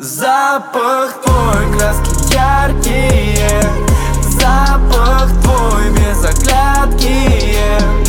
Запах твой, краски яркие, запах твой без оглядки.